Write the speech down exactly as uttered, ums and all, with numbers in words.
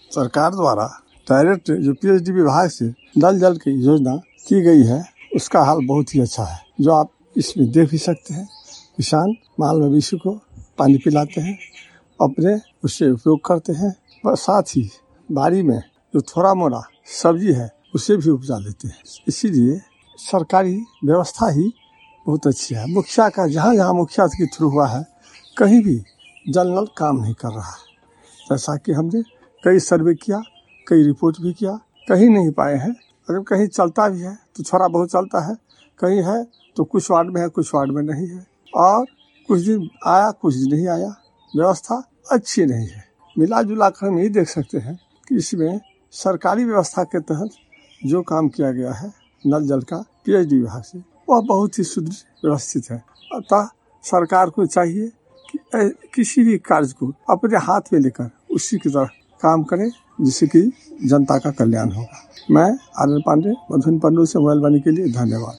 सरकार द्वारा डायरेक्ट जो पीएचडी विभाग से नल जल की योजना की गई है उसका हाल बहुत ही अच्छा है, जो आप इसमें देख भी सकते हैं। किसान माल मवेशी को पानी पिलाते हैं, अपने उससे उपयोग करते हैं, और साथ ही बाड़ी में जो थोड़ा मोड़ा सब्जी है उसे भी उपजा लेते हैं। इसीलिए सरकारी व्यवस्था ही बहुत अच्छी है। मुखिया का जहाँ जहाँ मुखिया के थ्रू हुआ है कहीं भी जल नल काम नहीं कर रहा है। जैसा कि हमने कई सर्वे किया, कई रिपोर्ट भी किया, कहीं नहीं पाए हैं। अगर कहीं चलता भी है तो थोड़ा बहुत चलता है, कहीं है तो कुछ वार्ड में है, कुछ वार्ड में नहीं है, और कुछ दिन आया कुछ दिन नहीं आया। व्यवस्था अच्छी नहीं है। मिला जुला कर हम यही देख सकते हैं कि इसमें सरकारी व्यवस्था के तहत जो काम किया गया है नल जल का पीएचडी विभाग से, वह बहुत ही सुदृढ़ व्यवस्थित है। अतः सरकार को चाहिए कि किसी भी कार्य को अपने हाथ में लेकर उसी की तरह काम करें जिससे कि जनता का कल्याण होगा। मैं आनंद पांडे, मधुबन पन्नू से मोबाइल वाणी के लिए धन्यवाद।